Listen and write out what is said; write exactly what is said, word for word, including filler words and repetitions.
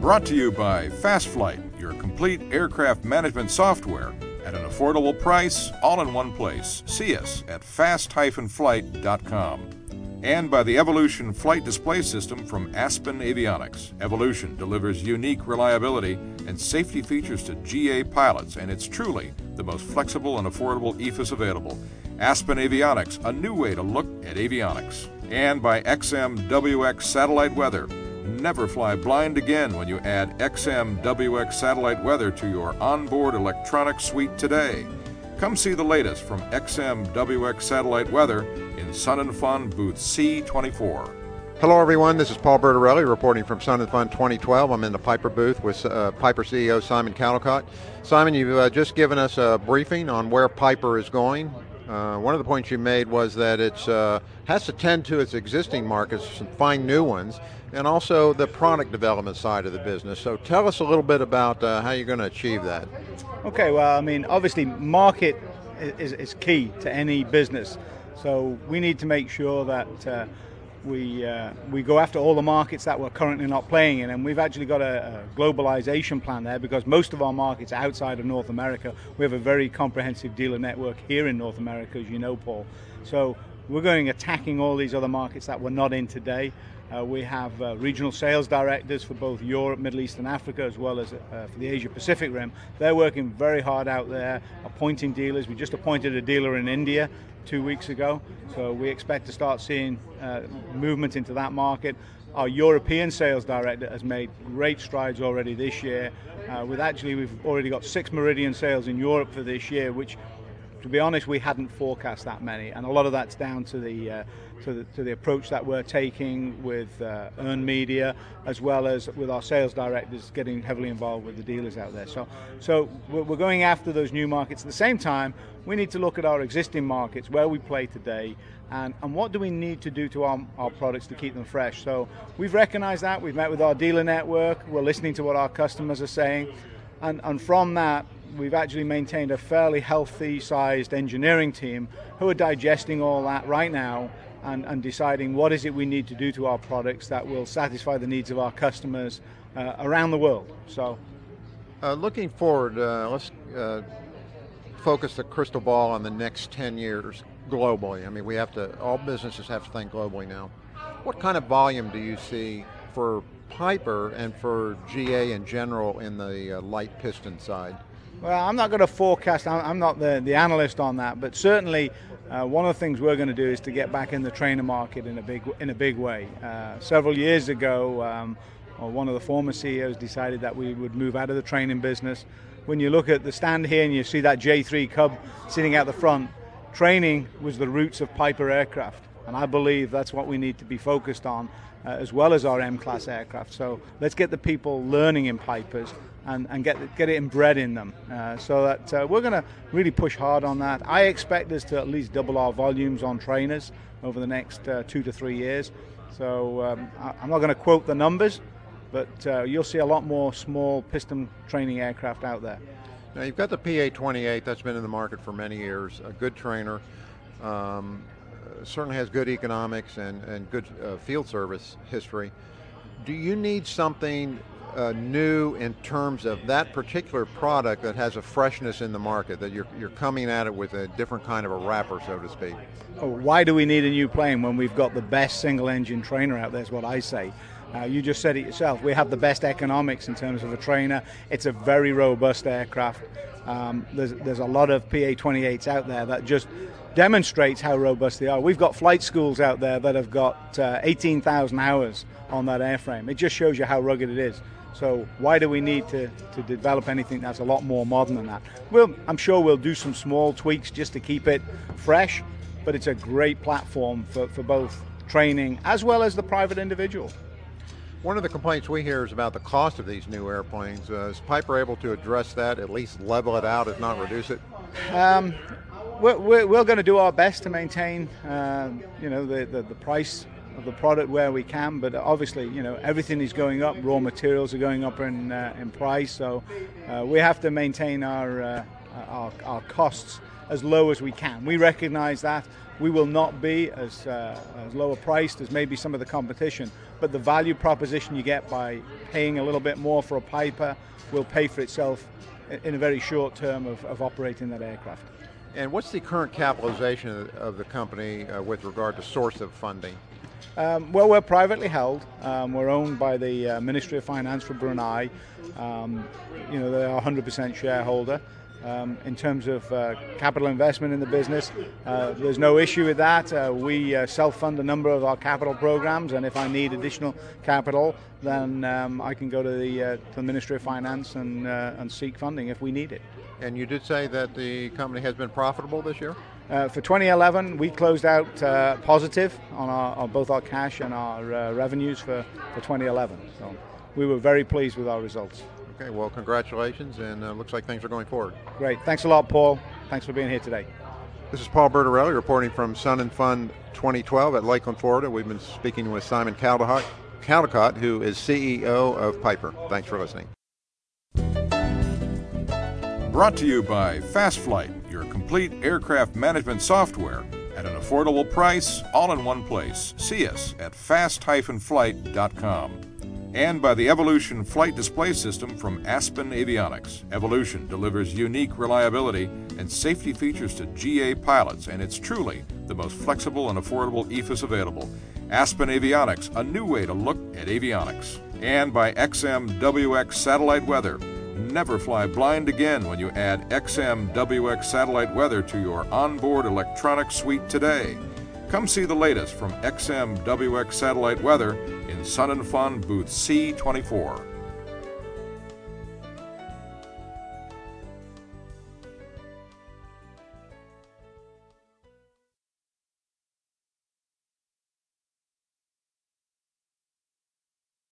Brought to you by FastFlight, your complete aircraft management software at an affordable price, all in one place. See us at fast dash flight dot com. And by the Evolution Flight Display System from Aspen Avionics. Evolution delivers unique reliability and safety features to G A pilots, and it's truly the most flexible and affordable E F I S available. Aspen Avionics, a new way to look at avionics. And by X M W X Satellite Weather. Never fly blind again when you add X M W X Satellite Weather to your onboard electronic suite today. Come see the latest from X M W X Satellite Weather in Sun and Fun booth C twenty-four. Hello everyone, this is Paul Bertorelli reporting from Sun and Fun twenty twelve. I'm in the Piper booth with uh, Piper C E O Simon Caldicott. Simon, you've uh, just given us a briefing on where Piper is going. Uh, one of the points you made was that it uh, has to tend to its existing markets and find new ones, and also the product development side of the business. So tell us a little bit about uh, how you're going to achieve that. Okay, well, I mean, obviously market is, is key to any business. So we need to make sure that uh, we uh, we go after all the markets that we're currently not playing in, and we've actually got a, a globalization plan there, because most of our markets are outside of North America. We have a very comprehensive dealer network here in North America, as you know, Paul. So we're going attacking all these other markets that we're not in today. Uh, we have uh, regional sales directors for both Europe, Middle East and Africa, as well as uh, for the Asia Pacific rim. They're working very hard out there, appointing dealers. We just appointed a dealer in India two weeks ago, so we expect to start seeing uh, movement into that market. Our European sales director has made great strides already this year. Uh, with actually, we've already got six Meridian sales in Europe for this year, which, to be honest, we hadn't forecast that many, and a lot of that's down to the uh, to the, to the approach that we're taking with uh, earned media, as well as with our sales directors getting heavily involved with the dealers out there. So, so we're going after those new markets. At the same time, we need to look at our existing markets, where we play today, and, and what do we need to do to our, our products to keep them fresh. So we've recognized that. We've met with our dealer network. We're listening to what our customers are saying, and, and from that, we've actually maintained a fairly healthy sized engineering team who are digesting all that right now and, and deciding what is it we need to do to our products that will satisfy the needs of our customers uh, around the world. So, uh, looking forward, uh, let's uh, focus the crystal ball on the next ten years globally. I mean, we have to, all businesses have to think globally now. What kind of volume do you see for Piper and for G A in general in the uh, light piston side? Well, I'm not going to forecast, I'm not the, the analyst on that, but certainly uh, one of the things we're going to do is to get back in the trainer market in a big in a big way. Uh, several years ago, um, well, one of the former C E Os decided that we would move out of the training business. When you look at the stand here and you see that J three Cub sitting out the front, training was the roots of Piper aircraft, and I believe that's what we need to be focused on, uh, as well as our M-class aircraft. So let's get the people learning in Pipers and, and get, get it inbred in them. Uh, so that uh, we're going to really push hard on that. I expect us to at least double our volumes on trainers over the next uh, two to three years. So um, I, I'm not going to quote the numbers, but uh, you'll see a lot more small piston training aircraft out there. Now you've got the P A twenty-eight that's been in the market for many years, a good trainer, um, certainly has good economics and, and good uh, field service history. Do you need something uh, new in terms of that particular product that has a freshness in the market, that you're, you're coming at it with a different kind of a wrapper, so to speak? Oh, why do we need a new plane when we've got the best single engine trainer out there, is what I say. Uh, you just said it yourself. We have the best economics in terms of a trainer. It's a very robust aircraft. Um, there's, there's a lot of P A twenty-eights out there that just demonstrates how robust they are. We've got flight schools out there that have got uh, eighteen thousand hours on that airframe. It just shows you how rugged it is. So why do we need to, to develop anything that's a lot more modern than that? Well, I'm sure we'll do some small tweaks just to keep it fresh, but it's a great platform for, for both training as well as the private individual. One of the complaints we hear is about the cost of these new airplanes. Uh, is Piper able to address that, at least level it out, if not reduce it? Um, we're we're, we're going to do our best to maintain, uh, you know, the, the, the price of the product where we can, but obviously, you know, everything is going up. Raw materials are going up in uh, in price, so uh, we have to maintain our, uh, our our costs as low as we can. We recognize that we will not be as uh, as lower priced as maybe some of the competition, but the value proposition you get by paying a little bit more for a Piper will pay for itself in a very short term of, of operating that aircraft. And what's the current capitalization of, of the company uh, with regard to source of funding? Um, well, we're privately held. Um, we're owned by the uh, Ministry of Finance for Brunei. Um, you know, they're a one hundred percent shareholder. Um, in terms of uh, capital investment in the business, uh, there's no issue with that. Uh, we uh, self-fund a number of our capital programs, and if I need additional capital, then um, I can go to the, uh, to the Ministry of Finance and, uh, and seek funding if we need it. And you did say that the company has been profitable this year? Uh, for twenty eleven, we closed out uh, positive on, our, on both our cash and our uh, revenues for, for twenty eleven. So we were very pleased with our results. Okay, well, congratulations, and uh, looks like things are going forward. Great. Thanks a lot, Paul. Thanks for being here today. This is Paul Bertorelli reporting from Sun and Fun twenty twelve at Lakeland, Florida. We've been speaking with Simon Caldicott, Caldicott, who is C E O of Piper. Thanks for listening. Brought to you by FastFlight, your complete aircraft management software at an affordable price, all in one place. See us at fast dash flight dot com. And by the Evolution Flight Display System from Aspen Avionics. Evolution delivers unique reliability and safety features to G A pilots, and it's truly the most flexible and affordable E F I S available. Aspen Avionics, a new way to look at avionics. And by X M W X Satellite Weather. Never fly blind again when you add X M W X Satellite Weather to your onboard electronic suite today. Come see the latest from X M W X Satellite Weather in Sun and Fun booth C twenty-four.